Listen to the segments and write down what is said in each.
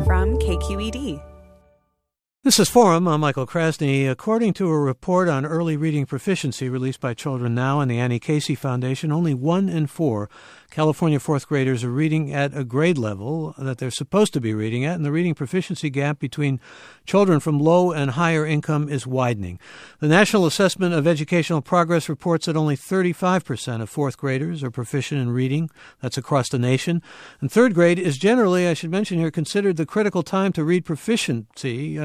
from KQED. This is Forum. I'm Michael Krasny. According to a report on early reading proficiency released by Children Now and the Annie Casey Foundation, only 1 in 4 California fourth graders are reading at a grade level that they're supposed to be reading at, and the reading proficiency gap between children from low and higher income is widening. The National Assessment of Educational Progress reports that only 35% of fourth graders are proficient in reading. That's across the nation. And third grade is generally, I should mention here, considered the critical time to read proficiently,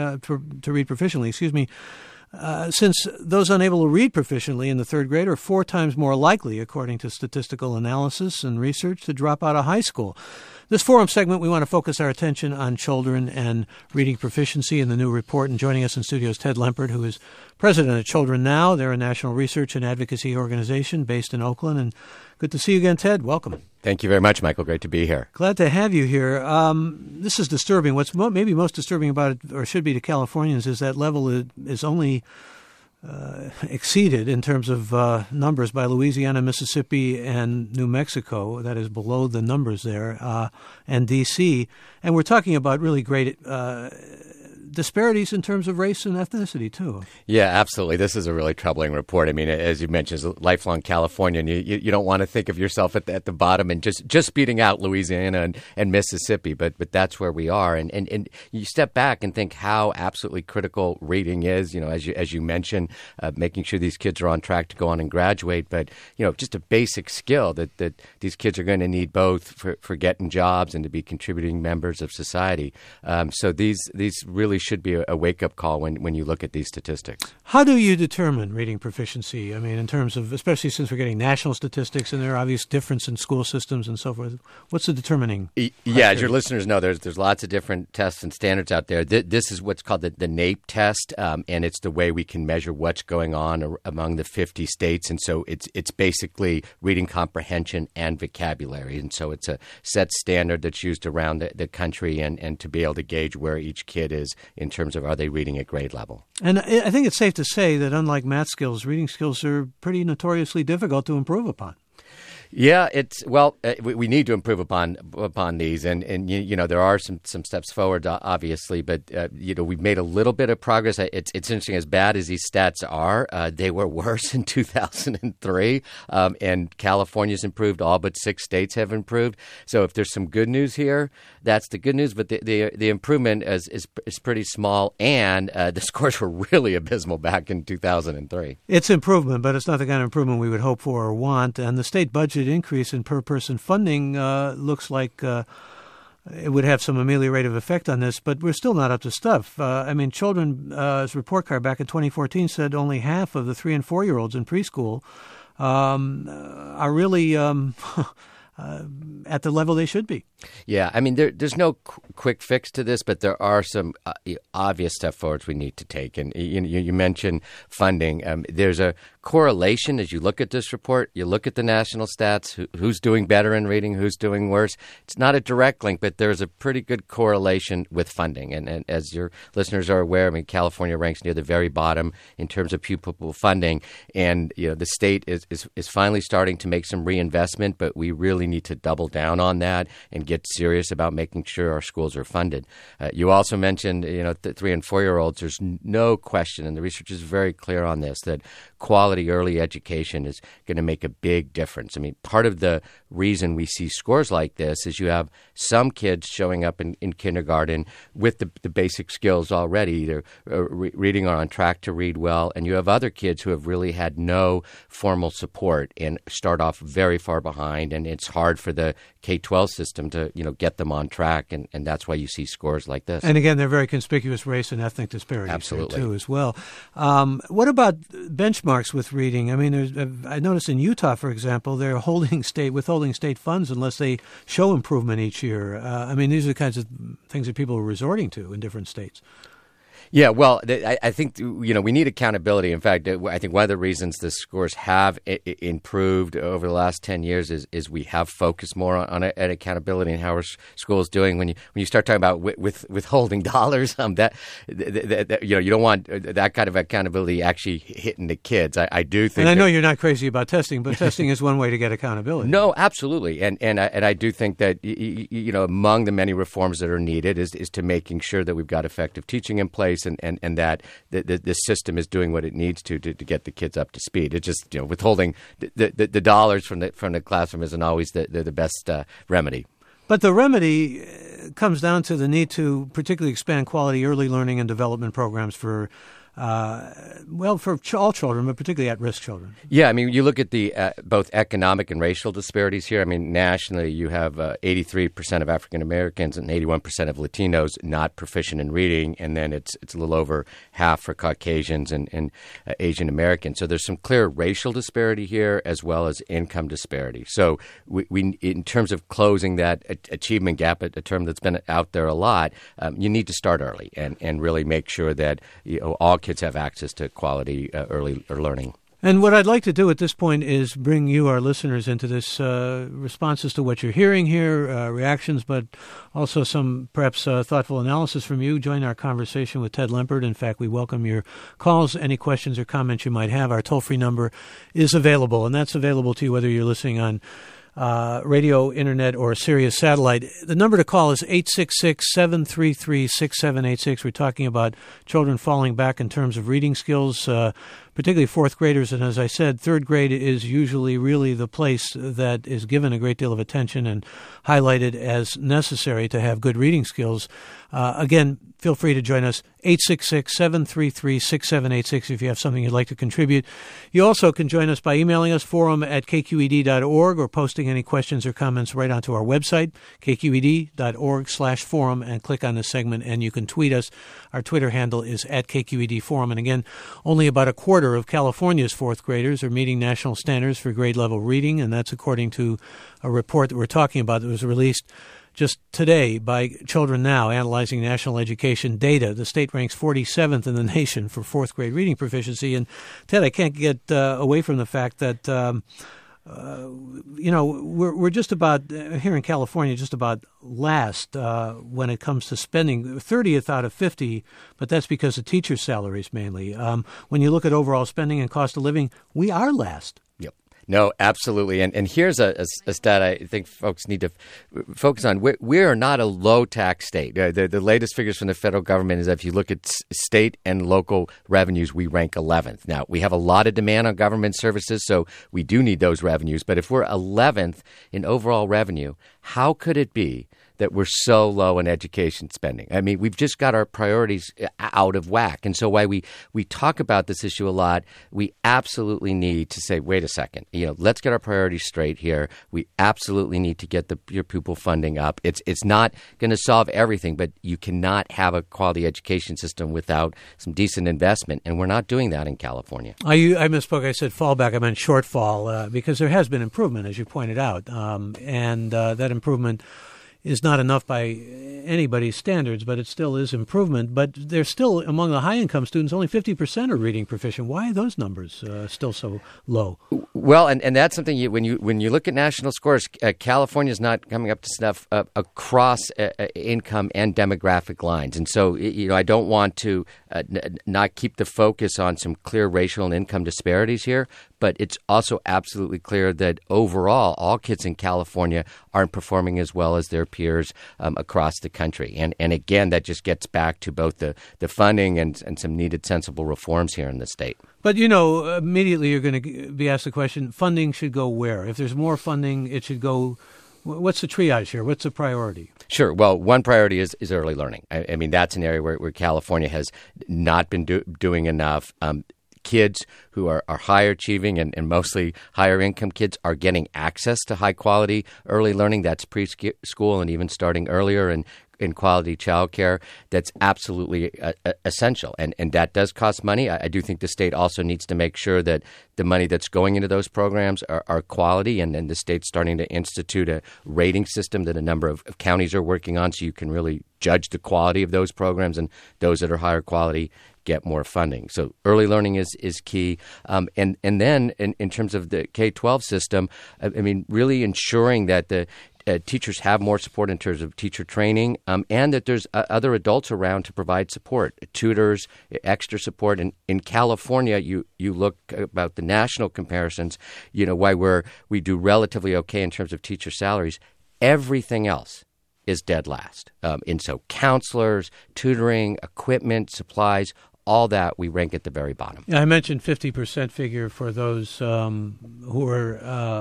since those unable to read proficiently in the third grade are 4 times more likely, according to statistical analysis and research, to drop out of high school. This Forum segment, we want to focus our attention on children and reading proficiency in the new report. And joining us in studio is Ted Lempert, who is president of Children Now. They're a national research and advocacy organization based in Oakland. And good to see you again, Ted. Welcome. Thank you very much, Michael. Great to be here. Glad to have you here. This is disturbing. What's maybe most disturbing about it, or should be to Californians, is that level is only exceeded in terms of numbers by Louisiana, Mississippi, and New Mexico. That is below the numbers there, and D.C. And we're talking about really great disparities in terms of race and ethnicity, too. Yeah, absolutely. This is a really troubling report. I mean, as you mentioned, as a lifelong Californian, you don't want to think of yourself at the bottom and just beating out Louisiana and Mississippi, but that's where we are. And you step back and think how absolutely critical reading is, as you mentioned, making sure these kids are on track to go on and graduate, but, just a basic skill that these kids are going to need both for getting jobs and to be contributing members of society. So these really should be a wake-up call when you look at these statistics. How do you determine reading proficiency? I mean, in terms of, especially since we're getting national statistics and there are obvious difference in school systems and so forth, what's the determining? Yeah, as your listeners know, there's lots of different tests and standards out there. This is what's called the NAEP test, and it's the way we can measure what's going on among the 50 states. And so it's basically reading comprehension and vocabulary. And so it's a set standard that's used around the country and to be able to gauge where each kid is in terms of are they reading at grade level. And I think it's safe to say that unlike math skills, reading skills are pretty notoriously difficult to improve upon. Yeah, we need to improve upon these, and there are some steps forward, obviously, but we've made a little bit of progress. It's interesting, as bad as these stats are, they were worse in 2003, and California's improved. All but 6 states have improved. So if there's some good news here, that's the good news. But the improvement is pretty small, and the scores were really abysmal back in 2003. It's improvement, but it's not the kind of improvement we would hope for or want. And the state budget increase in per-person funding looks like it would have some ameliorative effect on this, but we're still not up to stuff. Children's report card back in 2014 said only half of the 3- and 4-year-olds in preschool are really at the level they should be. Yeah, I mean, there's no quick fix to this, but there are some obvious step forwards we need to take. And you mentioned funding. There's a correlation as you look at this report. You look at the national stats, who's doing better in reading, who's doing worse. It's not a direct link, but there's a pretty good correlation with funding. And as your listeners are aware, California ranks near the very bottom in terms of pupil funding. And the state is finally starting to make some reinvestment, but we really need to double down on that and get serious about making sure our schools are funded. You also mentioned, the 3- and 4-year-olds. There's no question, and the research is very clear on this, that quality early education is going to make a big difference. I mean, part of the reason we see scores like this is you have some kids showing up in kindergarten with the basic skills already. They're reading or on track to read well, and you have other kids who have really had no formal support and start off very far behind, and it's hard for the K-12 system to get them on track, and that's why you see scores like this. And again, they're very conspicuous race and ethnic disparities. Absolutely. Too, as well. What about benchmarks with reading? I mean, I noticed in Utah, for example, they're withholding state funds unless they show improvement each year. These are the kinds of things that people are resorting to in different states. Yeah, well, I think we need accountability. In fact, I think one of the reasons the scores have improved over the last 10 years is we have focused more on accountability and how our school is doing. When you start talking about withholding dollars, that you don't want that kind of accountability actually hitting the kids. I do think, and I know you're not crazy about testing, but testing is one way to get accountability. No, absolutely, and I do think that among the many reforms that are needed is to making sure that we've got effective teaching in place. And that the system is doing what it needs to get the kids up to speed. It's just withholding the dollars from the classroom isn't always the best remedy. But the remedy comes down to the need to particularly expand quality early learning and development programs for all children, but particularly at-risk children. Yeah, I mean, you look at the both economic and racial disparities here. I mean, nationally, you have 83% of African Americans and 81% of Latinos not proficient in reading, and then it's a little over half for Caucasians and Asian Americans. So there's some clear racial disparity here as well as income disparity. So we in terms of closing that achievement gap, a term that's been out there a lot, you need to start early and really make sure that all kids have access to quality early learning. And what I'd like to do at this point is bring you, our listeners, into this responses to what you're hearing here, reactions, but also some perhaps thoughtful analysis from you. Join our conversation with Ted Lempert. In fact, we welcome your calls, any questions or comments you might have. Our toll-free number is available, and that's available to you whether you're listening on radio, internet, or Sirius satellite. The number to call is 866-733-6786. We're talking about children falling back in terms of reading skills, particularly fourth graders. And as I said, third grade is usually really the place that is given a great deal of attention and highlighted as necessary to have good reading skills. Again, feel free to join us, 866-733-6786 if you have something you'd like to contribute. You also can join us by emailing us, forum@kqed.org, or posting any questions or comments right onto our website, kqed.org/forum, and click on the segment, and you can tweet us. Our Twitter handle is @KQED Forum. And again, only about a quarter of California's fourth graders are meeting national standards for grade level reading, and that's according to a report that we're talking about that was released just today by Children Now, analyzing national education data. The state ranks 47th in the nation for fourth grade reading proficiency. And Ted, I can't get away from the fact that we're just about here in California, just about last when it comes to spending, 30th out of 50, but that's because of teacher salaries mainly. When you look at overall spending and cost of living, we are last. Yep. No, absolutely. And here's a stat I think folks need to focus on. We are not a low-tax state. The latest figures from the federal government is that if you look at state and local revenues, we rank 11th. Now, we have a lot of demand on government services, so we do need those revenues. But if we're 11th in overall revenue, how could it be that we're so low in education spending? I mean, we've just got our priorities out of whack. And so while we talk about this issue a lot, we absolutely need to say, wait a second, let's get our priorities straight here. We absolutely need to get your pupil funding up. It's not going to solve everything, but you cannot have a quality education system without some decent investment. And we're not doing that in California. I misspoke. I said fallback. I meant shortfall because there has been improvement, as you pointed out. And that improvement is not enough by anybody's standards, but it still is improvement. But there's still, among the high-income students, only 50% are reading proficient. Why are those numbers still so low? Well, and that's something when you look at national scores, California is not coming up to snuff across income and demographic lines. And so, I don't want to not keep the focus on some clear racial and income disparities here, but it's also absolutely clear that overall, all kids in California aren't performing as well as their peers across the country. And again, that just gets back to both the funding and some needed sensible reforms here in the state. But, immediately you're going to be asked the question, funding should go where? If there's more funding, it should go – what's the triage here? What's the priority? Sure. Well, one priority is early learning. I mean, that's an area where California has not been doing enough. Kids who are higher achieving and mostly higher income kids are getting access to high quality early learning. That's preschool and even starting earlier. And and quality childcare, that's absolutely essential. And that does cost money. I do think the state also needs to make sure that the money that's going into those programs are quality, and the state's starting to institute a rating system that a number of counties are working on, so you can really judge the quality of those programs, and those that are higher quality get more funding. So early learning is key. And then in terms of the K-12 system, I mean, really ensuring that the teachers have more support in terms of teacher training, and that there's other adults around to provide support, tutors, extra support. And in California, you look about the national comparisons, why we do relatively okay in terms of teacher salaries. Everything else is dead last. And so counselors, tutoring, equipment, supplies, all that we rank at the very bottom. I mentioned 50% figure for those who are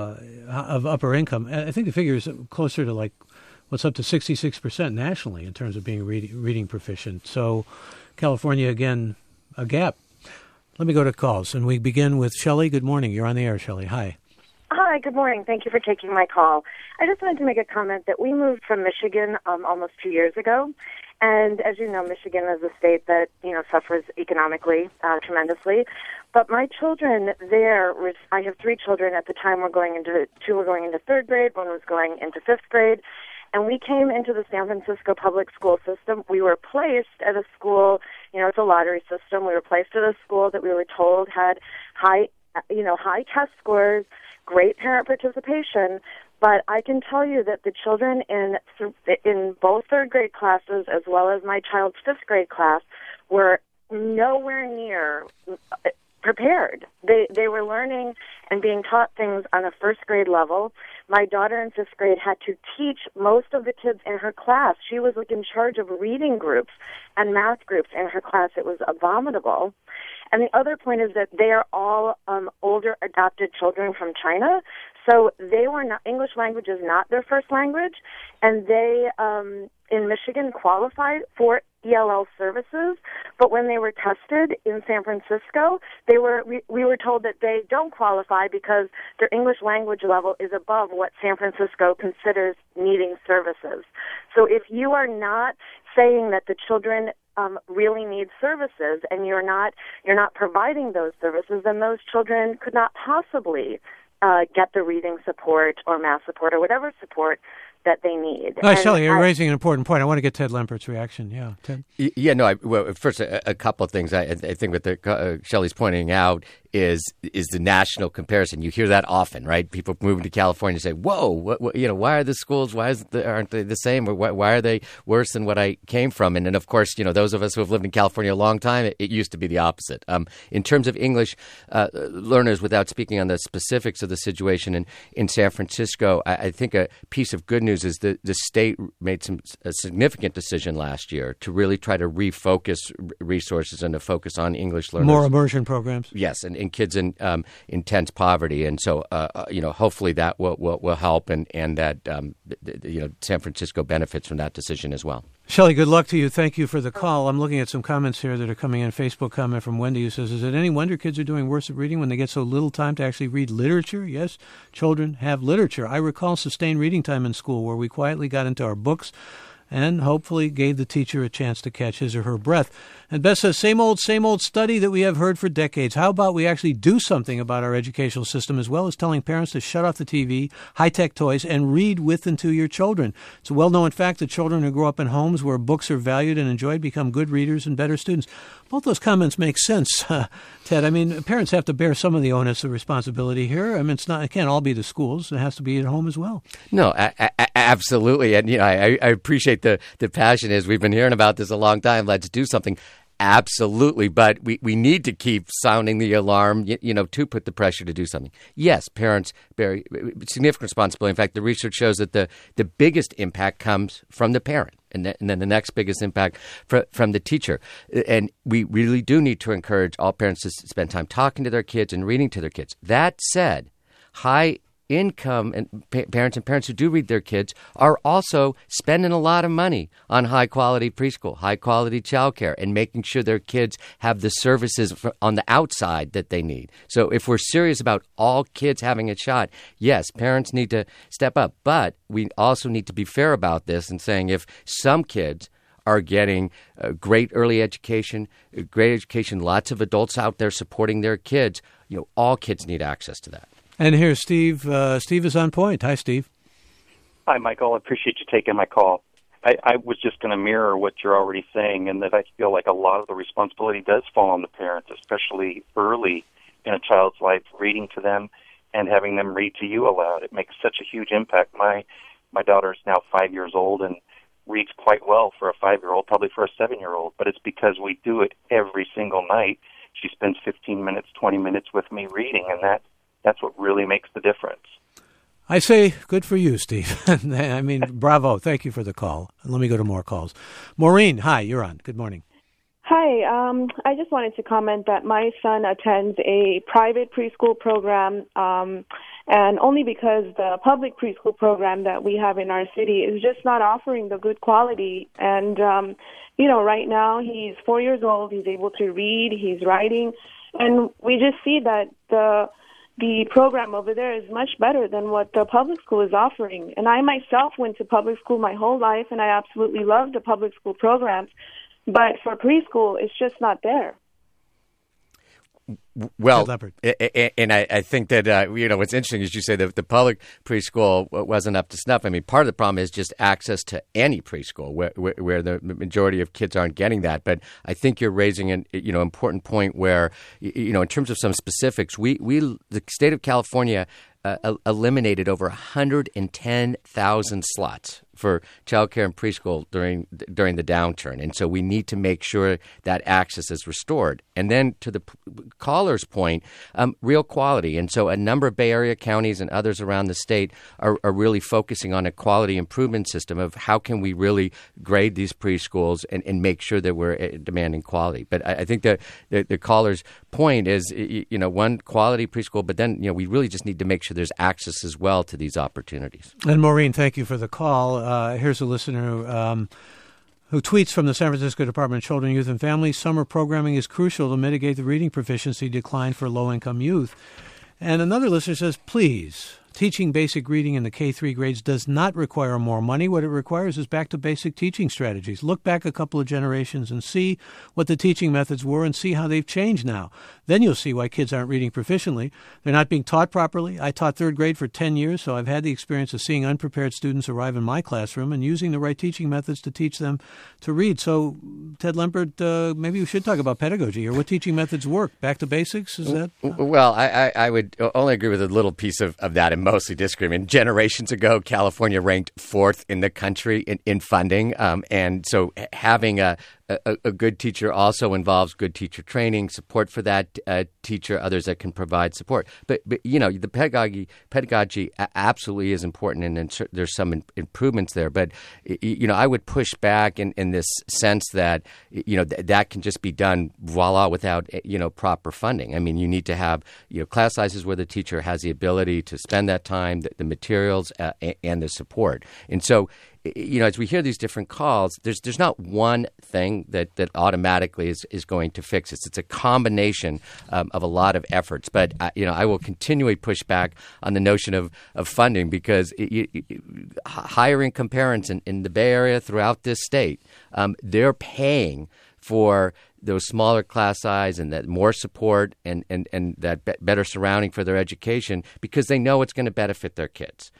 of upper income. I think the figure is closer to what's up to 66% nationally in terms of being reading proficient. So California, again, a gap. Let me go to calls, and we begin with Shelley. Good morning. You're on the air, Shelley. Hi. Hi, good morning. Thank you for taking my call. I just wanted to make a comment that we moved from Michigan almost 2 years ago. And as you know, Michigan is a state that, suffers economically tremendously. But my children there, I have 3 children at the time. Two were going into 3rd grade, one was going into 5th grade. And we came into the San Francisco public school system. We were placed at a school, it's a lottery system. We were placed at a school that we were told had high test scores, great parent participation. But I can tell you that the children in both 3rd grade classes, as well as my child's 5th grade class, were nowhere near prepared. They were learning and being taught things on a 1st grade level. My daughter in 5th grade had to teach most of the kids in her class. She was in charge of reading groups and math groups in her class. It was abominable. And the other point is that they are all older adopted children from China. So English language is not their first language, and they, in Michigan, qualified for ELL services, but when they were tested in San Francisco, we were told that they don't qualify because their English language level is above what San Francisco considers needing services. So if you are not saying that the children really need services, and you're not providing those services, then those children could not possibly get the reading support or math support or whatever support that they need. Shelley, you're raising an important point. I want to get Ted Lempert's reaction. Yeah, Ted. First, a couple of things. I think what Shelley's pointing out is the national comparison. You hear that often, right? People moving to California say, "Whoa, why are the schools? Aren't they the same? Or why are they worse than what I came from?" And of course, those of us who have lived in California a long time, it used to be the opposite. In terms of English learners, without speaking on the specifics of the situation in San Francisco, I think a piece of good news is that the state made a significant decision last year to really try to refocus resources and to focus on English learners. More immersion programs. Yes, and kids in intense poverty, and so hopefully that will help, and that San Francisco benefits from that decision as well. Shelley, good luck to you. Thank you for the call. I'm looking at some comments here that are coming in. Facebook comment from Wendy who says, "Is it any wonder kids are doing worse at reading when they get so little time to actually read literature?" Yes, children have literature. I recall sustained reading time in school where we quietly got into our books and hopefully gave the teacher a chance to catch his or her breath. And Beth says, same old study that we have heard for decades. How about we actually do something about our educational system, as well as telling parents to shut off the TV, high-tech toys, and read with and to your children? It's a well-known fact that children who grow up in homes where books are valued and enjoyed become good readers and better students. Both those comments make sense, Ted. I mean, parents have to bear some of the onus of responsibility here. I mean, it can't all be the schools. It has to be at home as well. No, absolutely. And I appreciate the passion. As we've been hearing about this a long time. Let's do something. Absolutely, but we need to keep sounding the alarm, to put the pressure to do something. Yes, parents bear significant responsibility. In fact, the research shows that the biggest impact comes from the parent, and then the next biggest impact from the teacher. And we really do need to encourage all parents to spend time talking to their kids and reading to their kids. That said, high income and parents who do read their kids are also spending a lot of money on high-quality preschool, high-quality childcare, and making sure their kids have the services on the outside that they need. So if we're serious about all kids having a shot, yes, parents need to step up. But we also need to be fair about this and saying if some kids are getting great early education, lots of adults out there supporting their kids, all kids need access to that. And here's Steve. Steve is on point. Hi, Steve. Hi, Michael. I appreciate you taking my call. I was just going to mirror what you're already saying, and that I feel like a lot of the responsibility does fall on the parents, especially early in a child's life, reading to them and having them read to you aloud. It makes such a huge impact. My daughter is now 5 years old and reads quite well for a 5-year-old, probably for a 7-year-old, but it's because we do it every single night. She spends 15 minutes, 20 minutes with me reading, and that's what really makes the difference. I say good for you, Steve. I mean, bravo. Thank you for the call. Let me go to more calls. Maureen, hi, you're on. Good morning. Hi. I just wanted to comment that my son attends a private preschool program, and only because the public preschool program that we have in our city is just not offering the good quality. And, right now he's 4 years old. He's able to read. He's writing. And we just see that the program over there is much better than what the public school is offering. And I myself went to public school my whole life, and I absolutely love the public school programs. But for preschool, it's just not there. Well, and I think that, what's interesting is you say that the public preschool wasn't up to snuff. I mean, part of the problem is just access to any preschool where the majority of kids aren't getting that. But I think you're raising an important point where, in terms of some specifics, the state of California eliminated over 110,000 slots for childcare and preschool during the downturn. And so we need to make sure that access is restored. And then to the caller's point, real quality. And so a number of Bay Area counties and others around the state are really focusing on a quality improvement system of how can we really grade these preschools and make sure that we're demanding quality. But I think that the caller's point is, one, quality preschool, but then, we really just need to make sure there's access as well to these opportunities. And Maureen, thank you for the call. Here's a listener who tweets from the San Francisco Department of Children, Youth, and Families. Summer programming is crucial to mitigate the reading proficiency decline for low-income youth. And another listener says, please, teaching basic reading in the K-3 grades does not require more money. What it requires is back to basic teaching strategies. Look back a couple of generations and see what the teaching methods were and see how they've changed now. Then you'll see why kids aren't reading proficiently. They're not being taught properly. I taught third grade for 10 years, so I've had the experience of seeing unprepared students arrive in my classroom and using the right teaching methods to teach them to read. So, Ted Lempert, maybe we should talk about pedagogy here. What teaching methods work? Back to basics? Is that? Well, I would only agree with a little piece of that and mostly disagree. I mean, generations ago, California ranked 4th in the country in funding. And so having a good teacher also involves good teacher training, support for that teacher, others that can provide support. But the pedagogy absolutely is important, and there's some improvements there. But I would push back in this sense that that can just be done voila without proper funding. I mean, you need to have class sizes where the teacher has the ability to spend that time, the materials, and the support. And so, as we hear these different calls, there's not one thing that automatically is going to fix this. It's a combination of a lot of efforts. But I will continually push back on the notion of funding, because higher income parents in the Bay Area throughout this state, they're paying for those smaller class size and that more support and that better surrounding for their education, because they know it's going to benefit their kids.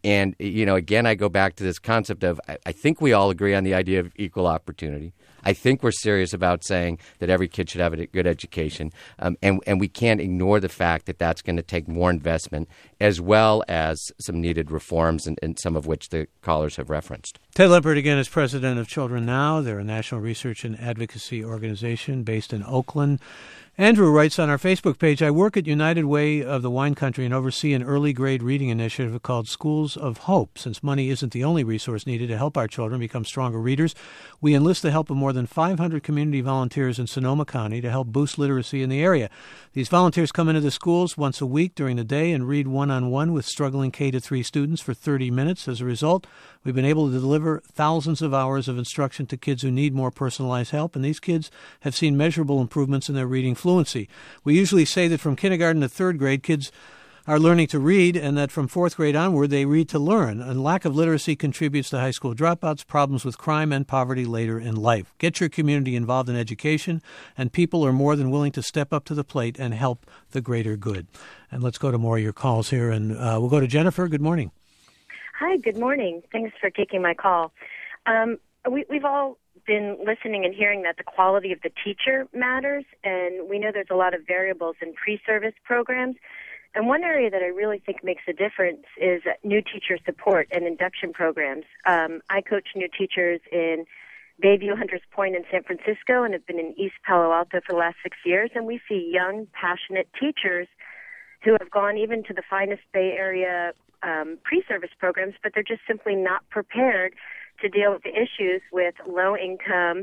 Again, I go back to this concept of I think we all agree on the idea of equal opportunity. I think we're serious about saying that every kid should have a good education, and we can't ignore the fact that that's going to take more investment, as well as some needed reforms, and some of which the callers have referenced. Ted Lempert, again, is president of Children Now. They're a national research and advocacy organization based in Oakland. Andrew writes on our Facebook page, I work at United Way of the Wine Country and oversee an early grade reading initiative called Schools of Hope. Since money isn't the only resource needed to help our children become stronger readers, we enlist the help of more than 500 community volunteers in Sonoma County to help boost literacy in the area. These volunteers come into the schools once a week during the day and read one-on-one with struggling K-3 students for 30 minutes. As a result, we've been able to deliver thousands of hours of instruction to kids who need more personalized help, and these kids have seen measurable improvements in their reading fluency. We usually say that from kindergarten to third grade, kids are learning to read, and that from fourth grade onward, they read to learn. And lack of literacy contributes to high school dropouts, problems with crime, and poverty later in life. Get your community involved in education, and people are more than willing to step up to the plate and help the greater good. And let's go to more of your calls here, and we'll go to Jennifer. Good morning. Hi, good morning. Thanks for taking my call. We've all been listening and hearing that the quality of the teacher matters, and we know there's a lot of variables in pre-service programs. And one area that I really think makes a difference is new teacher support and induction programs. I coach new teachers in Bayview, Hunters Point, and San Francisco, and have been in East Palo Alto for the last 6 years. And we see young, passionate teachers who have gone even to the finest Bay Area pre-service programs, but they're just simply not prepared to deal with the issues with low-income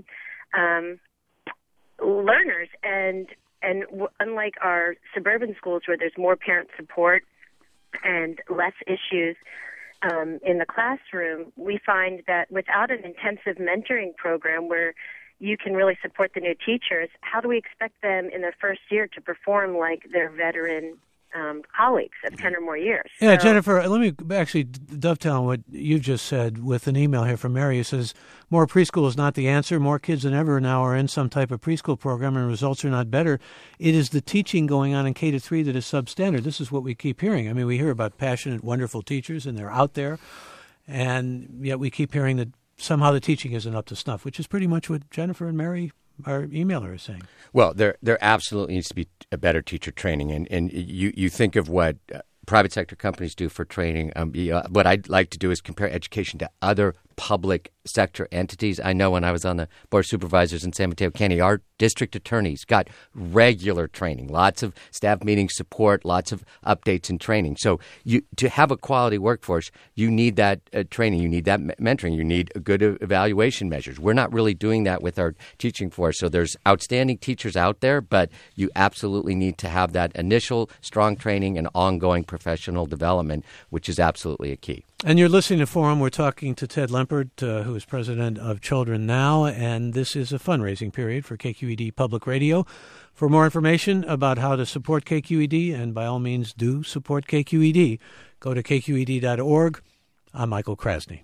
learners. And unlike our suburban schools where there's more parent support and less issues in the classroom, we find that without an intensive mentoring program where you can really support the new teachers, how do we expect them in their first year to perform like their veteran colleagues of 10 or more years? Yeah, so, Jennifer, let me actually dovetail on what you've just said with an email here from Mary. It says, more preschool is not the answer. More kids than ever now are in some type of preschool program and results are not better. It is the teaching going on in K-3 that is substandard. This is what we keep hearing. I mean, we hear about passionate, wonderful teachers, and they're out there, and yet we keep hearing that somehow the teaching isn't up to snuff, which is pretty much what Jennifer and Mary, our emailer, is saying. Well, there absolutely needs to be a better teacher training, and you think of what private sector companies do for training. What I'd like to do is compare education to other public sector entities. I know when I was on the Board of Supervisors in San Mateo County, our district attorneys got regular training, lots of staff meeting support, lots of updates and training. So to have a quality workforce, you need that training, you need that mentoring, you need good evaluation measures. We're not really doing that with our teaching force. So there's outstanding teachers out there, but you absolutely need to have that initial strong training and ongoing professional development, which is absolutely a key. And you're listening to Forum. We're talking to Ted Lempert, who is president of Children Now, and this is a fundraising period for KQED Public Radio. For more information about how to support KQED, and by all means do support KQED, go to kqed.org. I'm Michael Krasny.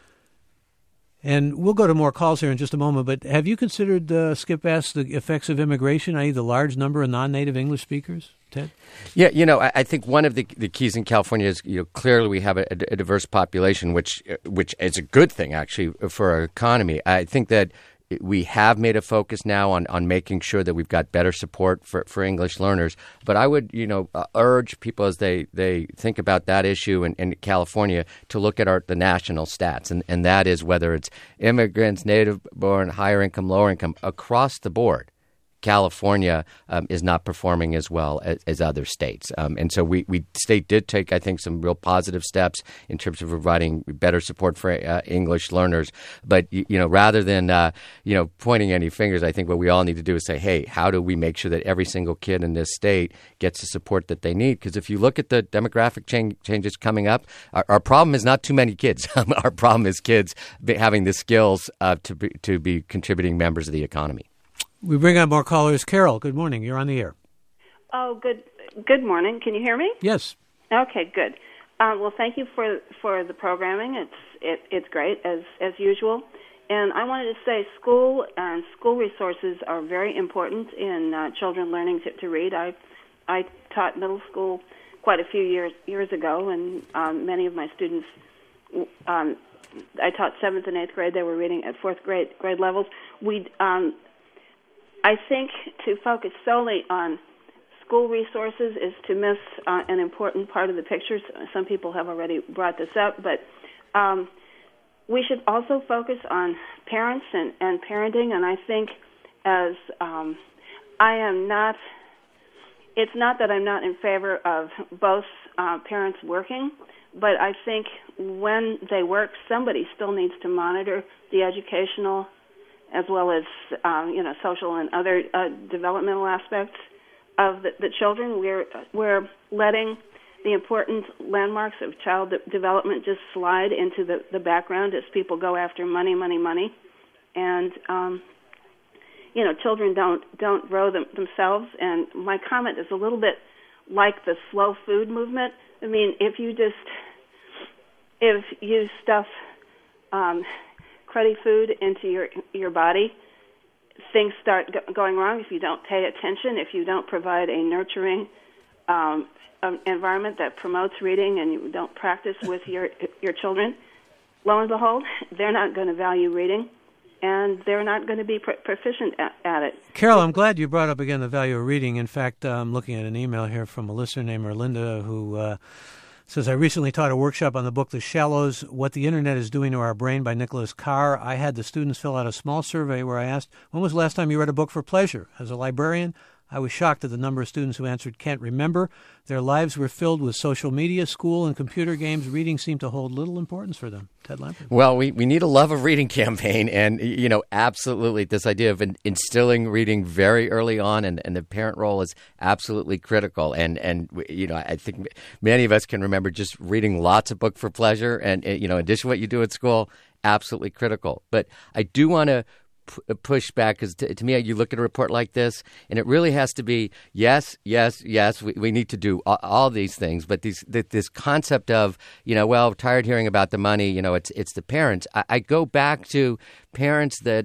And we'll go to more calls here in just a moment, but have you considered, Skip asked, the effects of immigration, i.e. the large number of non-native English speakers? Ted? Yeah, I think one of the keys in California is, clearly we have a diverse population, which is a good thing, actually, for our economy. I think that we have made a focus now on making sure that we've got better support for English learners. But I would, urge people as they think about that issue in California to look at the national stats. And that is whether it's immigrants, native-born, higher income, lower income, across the board. California is not performing as well as other states. And so state did take, I think, some real positive steps in terms of providing better support for English learners. But, rather than, pointing any fingers, I think what we all need to do is say, hey, how do we make sure that every single kid in this state gets the support that they need? Because if you look at the demographic changes coming up, our problem is not too many kids. Our problem is kids having the skills to be contributing members of the economy. We bring on more callers. Carol, good morning. You're on the air. Oh, good morning. Can you hear me? Yes. Okay, good. Well, thank you for the programming. It's great as usual. And I wanted to say school resources are very important in children learning to read. I taught middle school quite a few years ago, and many of my students, I taught 7th and 8th grade. They were reading at 4th grade levels. I think to focus solely on school resources is to miss an important part of the picture. Some people have already brought this up, but we should also focus on parents and parenting. And I think as I am not it's not that I'm not in favor of both parents working, but I think when they work, somebody still needs to monitor the educational as well as social and other developmental aspects of the children. We're letting the important landmarks of child development just slide into the background as people go after money, and children don't grow themselves. And my comment is a little bit like the slow food movement. I mean, if you stuff cruddy food into your body, things start going wrong. If you don't pay attention, if you don't provide a nurturing environment that promotes reading, and you don't practice with your children, lo and behold, they're not going to value reading, and they're not going to be proficient at it. Carol, I'm glad you brought up again the value of reading. In fact, I'm looking at an email here from a listener named Erlinda who says, I recently taught a workshop on the book The Shallows, What the Internet is Doing to Our Brain by Nicholas Carr. I had the students fill out a small survey where I asked, when was the last time you read a book for pleasure? As a librarian, I was shocked at the number of students who answered can't remember. Their lives were filled with social media, school, and computer games. Reading seemed to hold little importance for them. Ted Lampert. Well, we need a love of reading campaign, and absolutely this idea of instilling reading very early on, and the parent role is absolutely critical. And I think many of us can remember just reading lots of books for pleasure, and in addition to what you do at school, absolutely critical. But I do want to push back, because to me, you look at a report like this, and it really has to be yes, we need to do all these things, but this concept of tired hearing about the money, it's the parents. I go back to parents that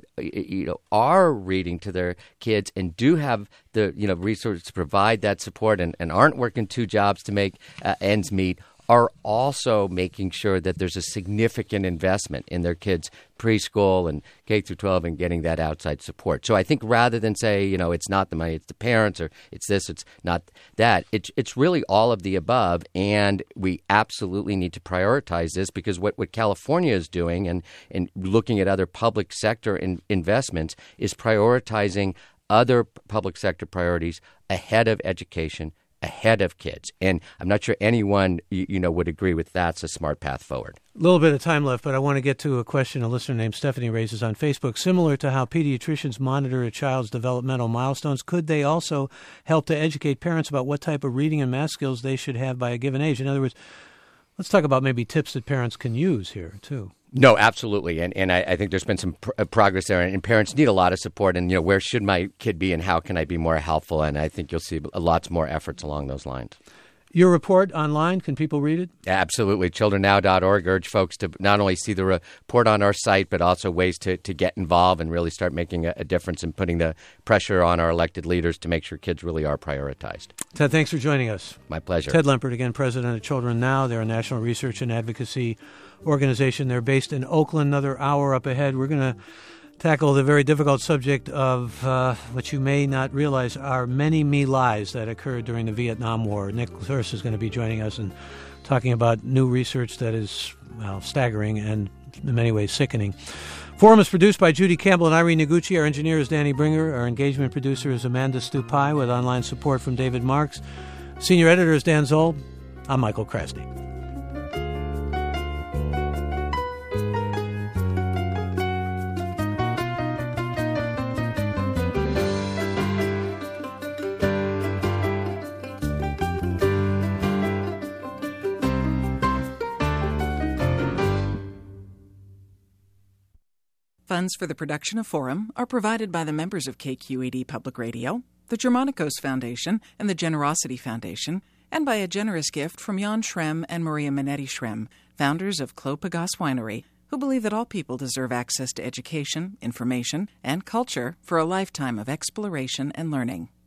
are reading to their kids and do have the resources to provide that support, and aren't working two jobs to make ends meet, are also making sure that there's a significant investment in their kids' preschool and K through 12 and getting that outside support. So I think rather than say, it's not the money, it's the parents, or it's this, it's not that, it's really all of the above. And we absolutely need to prioritize this, because what California is doing and looking at other public sector investments is prioritizing other public sector priorities ahead of education, ahead of kids. And I'm not sure anyone, would agree with that's a smart path forward. A little bit of time left, but I want to get to a question a listener named Stephanie raises on Facebook. Similar to how pediatricians monitor a child's developmental milestones, could they also help to educate parents about what type of reading and math skills they should have by a given age? In other words, let's talk about maybe tips that parents can use here, too. No, absolutely. And I think there's been some progress there, and parents need a lot of support. And, where should my kid be and how can I be more helpful? And I think you'll see lots more efforts along those lines. Your report online, can people read it? Absolutely. ChildrenNow.org. Urge folks to not only see the report on our site, but also ways to get involved and really start making a difference and putting the pressure on our elected leaders to make sure kids really are prioritized. Ted, thanks for joining us. My pleasure. Ted Lampert, again, president of Children Now. They're a national research and advocacy organization. They're based in Oakland. Another hour up ahead, we're going to tackle the very difficult subject of what you may not realize are many My Lais that occurred during the Vietnam War. Nick Thurst is going to be joining us and talking about new research that is, staggering and in many ways sickening. Forum is produced by Judy Campbell and Irene Noguchi. Our engineer is Danny Bringer. Our engagement producer is Amanda Stupai, with online support from David Marks. Senior editor is Dan Zoll. I'm Michael Krasny. Funds for the production of Forum are provided by the members of KQED Public Radio, the Germanicos Foundation, and the Generosity Foundation, and by a generous gift from Jan Schrem and Maria Minetti Schrem, founders of Clos Pegase Winery, who believe that all people deserve access to education, information, and culture for a lifetime of exploration and learning.